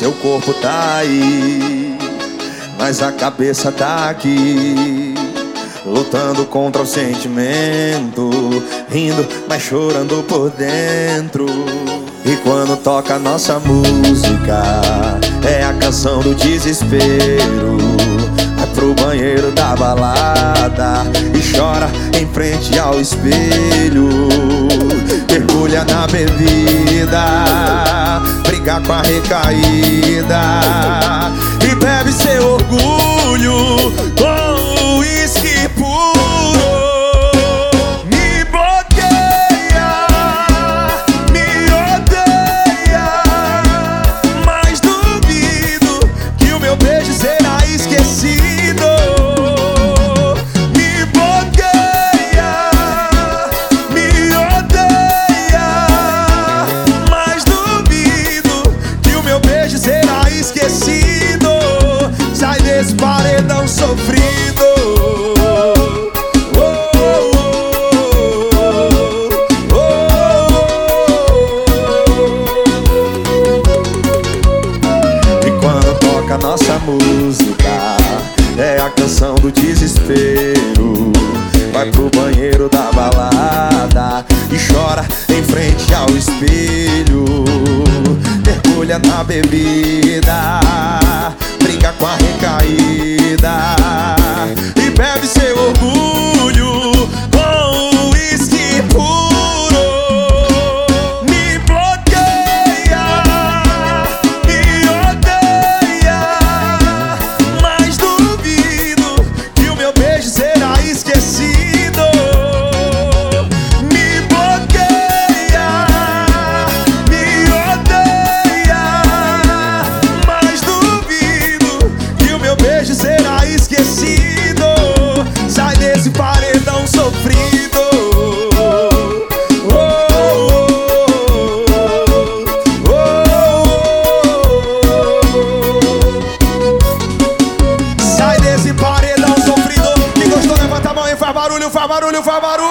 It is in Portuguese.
seu corpo tá aí, mas a cabeça tá aqui, lutando contra o sentimento, rindo, mas chorando por dentro. E quando toca nossa música, é a canção do desespero. Vai pro banheiro da balada e chora em frente ao espelho. Mergulha na bebida, briga com a recaída e bebe seu orgulho com o uísque puro. Me bloqueia, me odeia, mas duvido que o meu beijo será esquecido. Me bloqueia, me odeia, mas duvido que o meu beijo será esquecido. Sai desse paredão sofrido. E quando toca nossa música, é a canção do desespero. Vai pro banheiro da balada e chora em frente ao espelho. Mergulha na bebida, briga com a recaída e bebe seu orgulho com o uísque puro. Me bloqueia, me odeia, mas duvido que o meu beijo será esquecido. Me bloqueia, me odeia, mas duvido que o meu beijo será esquecido. Sai desse paredão sofrido. Sai desse paredão sofrido. Quem gostou levanta a mão e faz barulho, faz barulho, faz barulho.